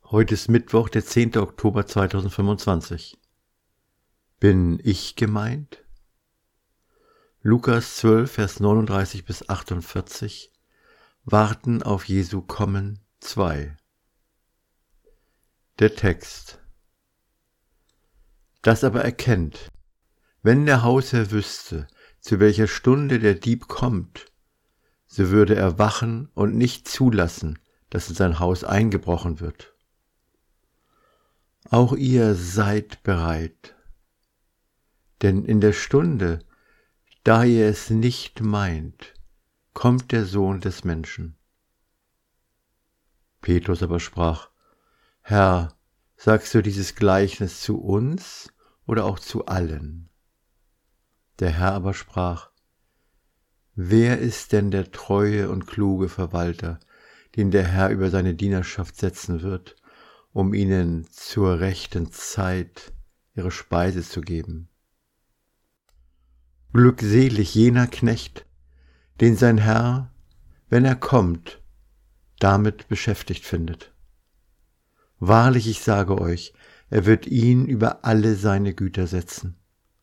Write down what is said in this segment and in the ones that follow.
Heute ist Mittwoch, der 10. Oktober 2025. Bin ich gemeint? Lukas 12, Vers 39 bis 48. Warten auf Jesu Kommen 2. Der Text. Das aber erkennt, wenn der Hausherr wüsste, zu welcher Stunde der Dieb kommt, so würde er wachen und nicht zulassen, dass in sein Haus eingebrochen wird. Auch ihr seid bereit, denn in der Stunde, da ihr es nicht meint, kommt der Sohn des Menschen. Petrus aber sprach: Herr, sagst du dieses Gleichnis zu uns oder auch zu allen? Der Herr aber sprach: Wer ist denn der treue und kluge Verwalter, den der Herr über seine Dienerschaft setzen wird, um ihnen zur rechten Zeit ihre Speise zu geben? Glückselig jener Knecht, den sein Herr, wenn er kommt, damit beschäftigt findet. Wahrlich, ich sage euch, er wird ihn über alle seine Güter setzen.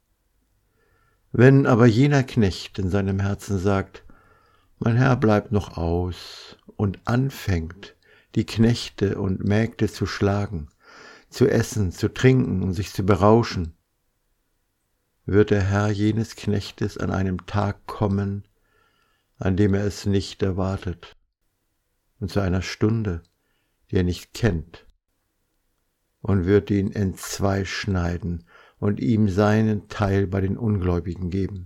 Wenn aber jener Knecht in seinem Herzen sagt: Mein Herr bleibt noch aus, und anfängt, die Knechte und Mägde zu schlagen, zu essen, zu trinken und sich zu berauschen, wird der Herr jenes Knechtes an einem Tag kommen, an dem er es nicht erwartet, und zu einer Stunde, die er nicht kennt, und wird ihn entzwei schneiden und ihm seinen Teil bei den Ungläubigen geben.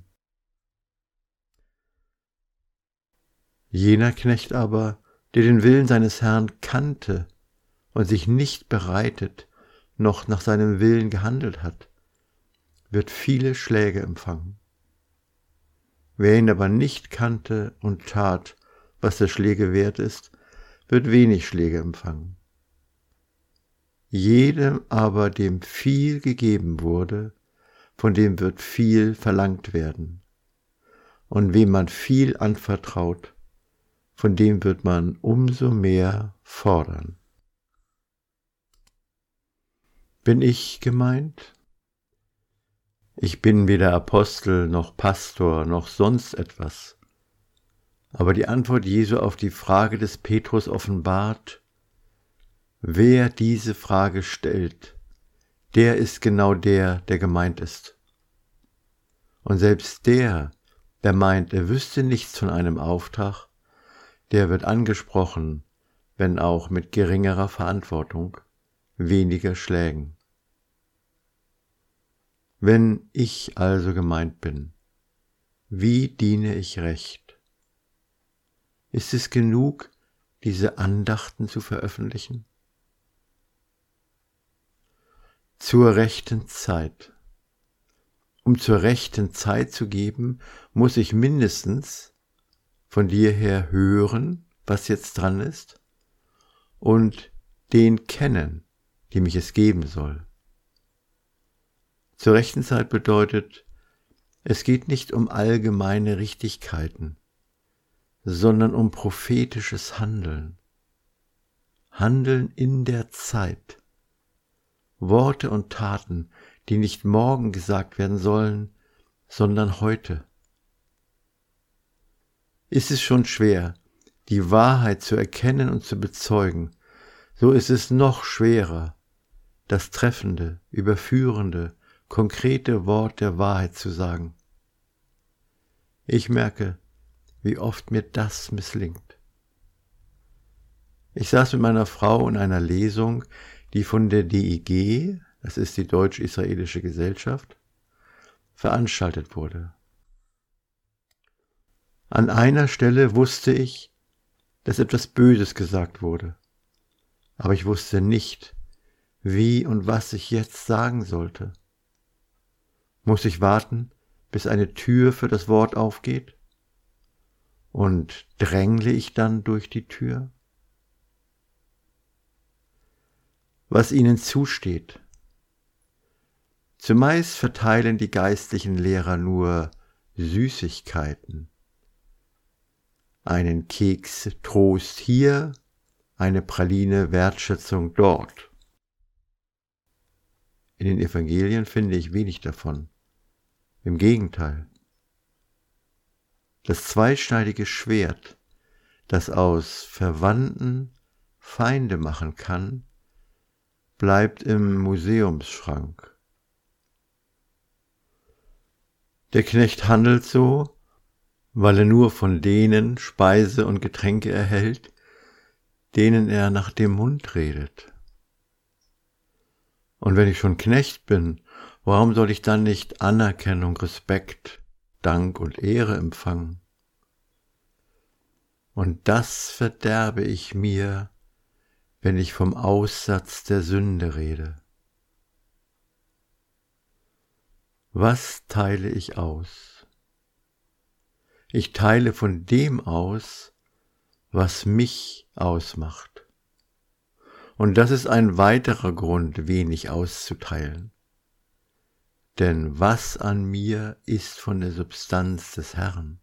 Jener Knecht aber, der den Willen seines Herrn kannte und sich nicht bereitet, noch nach seinem Willen gehandelt hat, wird viele Schläge empfangen. Wer ihn aber nicht kannte und tat, was der Schläge wert ist, wird wenig Schläge empfangen. Jedem aber, dem viel gegeben wurde, von dem wird viel verlangt werden. Und wem man viel anvertraut, von dem wird man umso mehr fordern. Bin ich gemeint? Ich bin weder Apostel noch Pastor noch sonst etwas. Aber die Antwort Jesu auf die Frage des Petrus offenbart: Wer diese Frage stellt, der ist genau der gemeint ist. Und selbst der meint, er wüsste nichts von einem Auftrag, der wird angesprochen, wenn auch mit geringerer Verantwortung, weniger Schlägen. Wenn ich also gemeint bin, wie diene ich recht? Ist es genug, diese Andachten zu veröffentlichen? Zur rechten Zeit. Um zur rechten Zeit zu geben, muss ich mindestens von dir her hören, was jetzt dran ist, und den kennen, dem ich es geben soll. Zur rechten Zeit bedeutet, es geht nicht um allgemeine Richtigkeiten, sondern um prophetisches Handeln. Handeln in der Zeit. Worte und Taten, die nicht morgen gesagt werden sollen, sondern heute. Ist es schon schwer, die Wahrheit zu erkennen und zu bezeugen, so ist es noch schwerer, das treffende, überführende, konkrete Wort der Wahrheit zu sagen. Ich merke, wie oft mir das misslingt. Ich saß mit meiner Frau in einer Lesung, die von der DIG, das ist die Deutsch-Israelische Gesellschaft, veranstaltet wurde. An einer Stelle wusste ich, dass etwas Böses gesagt wurde, aber ich wusste nicht, wie und was ich jetzt sagen sollte. Muss ich warten, bis eine Tür für das Wort aufgeht? Und drängle ich dann durch die Tür? Was ihnen zusteht. Zumeist verteilen die geistlichen Lehrer nur Süßigkeiten. Einen Keks Trost hier, eine Praline Wertschätzung dort. In den Evangelien finde ich wenig davon. Im Gegenteil. Das zweischneidige Schwert, das aus Verwandten Feinde machen kann, bleibt im Museumsschrank. Der Knecht handelt so, weil er nur von denen Speise und Getränke erhält, denen er nach dem Mund redet. Und wenn ich schon Knecht bin, warum soll ich dann nicht Anerkennung, Respekt, Dank und Ehre empfangen? Und das verderbe ich mir, wenn ich vom Aussatz der Sünde rede. Was teile ich aus? Ich teile von dem aus, was mich ausmacht. Und das ist ein weiterer Grund, wenig auszuteilen. Denn was an mir ist von der Substanz des Herrn?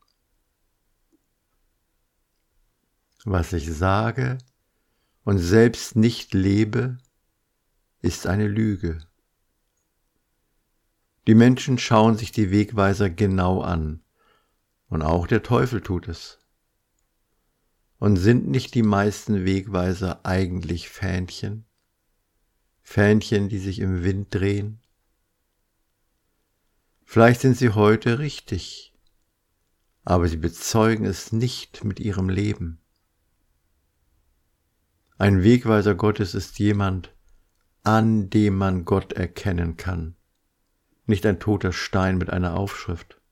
Was ich sage und selbst nicht lebe, ist eine Lüge. Die Menschen schauen sich die Wegweiser genau an, und auch der Teufel tut es. Und sind nicht die meisten Wegweiser eigentlich Fähnchen? Fähnchen, die sich im Wind drehen? Vielleicht sind sie heute richtig, aber sie bezeugen es nicht mit ihrem Leben. Ein Wegweiser Gottes ist jemand, an dem man Gott erkennen kann, nicht ein toter Stein mit einer Aufschrift.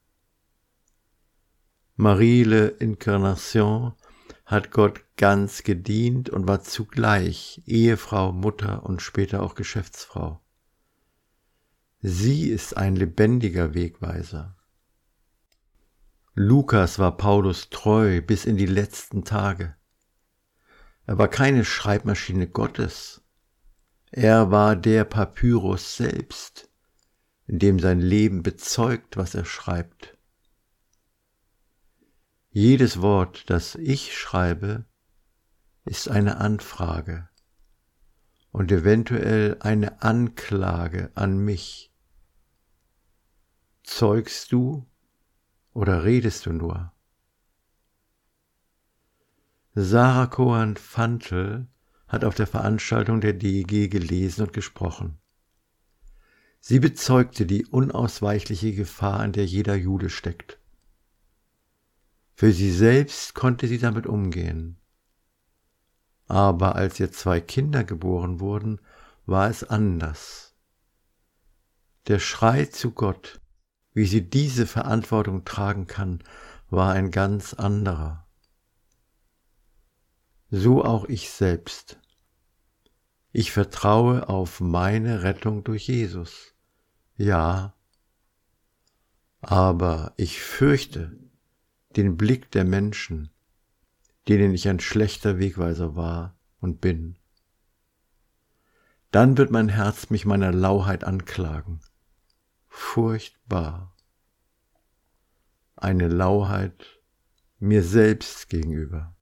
Marie l'Incarnation hat Gott ganz gedient und war zugleich Ehefrau, Mutter und später auch Geschäftsfrau. Sie ist ein lebendiger Wegweiser. Lukas war Paulus treu bis in die letzten Tage. Er war keine Schreibmaschine Gottes. Er war der Papyrus selbst, in dem sein Leben bezeugt, was er schreibt. Jedes Wort, das ich schreibe, ist eine Anfrage und eventuell eine Anklage an mich. Zeugst du oder redest du nur? Sarah Cohen-Fantel hat auf der Veranstaltung der DEG gelesen und gesprochen. Sie bezeugte die unausweichliche Gefahr, in der jeder Jude steckt. Für sie selbst konnte sie damit umgehen. Aber als ihr 2 Kinder geboren wurden, war es anders. Der Schrei zu Gott, wie sie diese Verantwortung tragen kann, war ein ganz anderer. So auch ich selbst. Ich vertraue auf meine Rettung durch Jesus. Ja, aber ich fürchte den Blick der Menschen, denen ich ein schlechter Wegweiser war und bin. Dann wird mein Herz mich meiner Lauheit anklagen. Furchtbar. Eine Lauheit mir selbst gegenüber.